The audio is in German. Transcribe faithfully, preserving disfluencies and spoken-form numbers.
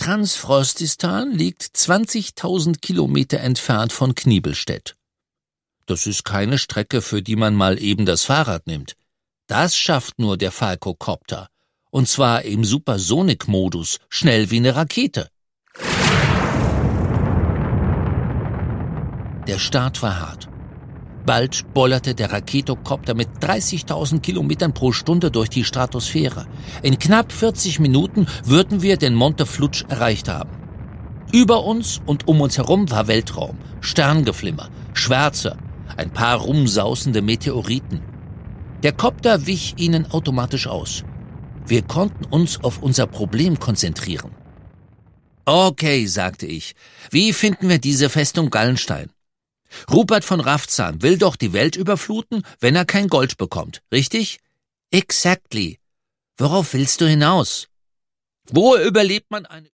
Transfrostistan liegt zwanzigtausend Kilometer entfernt von Knibelstedt. Das ist keine Strecke, für die man mal eben das Fahrrad nimmt. Das schafft nur der Falco-Copter. Und zwar im Supersonic-Modus, schnell wie eine Rakete. Der Start war hart. Bald bollerte der Raketocopter mit dreißigtausend Kilometern pro Stunde durch die Stratosphäre. In knapp vierzig Minuten würden wir den Monte Flutsch erreicht haben. Über uns und um uns herum war Weltraum, Sterngeflimmer, Schwärze, ein paar rumsausende Meteoriten. Der Copter wich ihnen automatisch aus. Wir konnten uns auf unser Problem konzentrieren. Okay, sagte ich, wie finden wir diese Festung Gallenstein? Rupert von Raffzahn will doch die Welt überfluten, wenn er kein Gold bekommt, richtig? Exactly. Worauf willst du hinaus? Wo überlebt man eine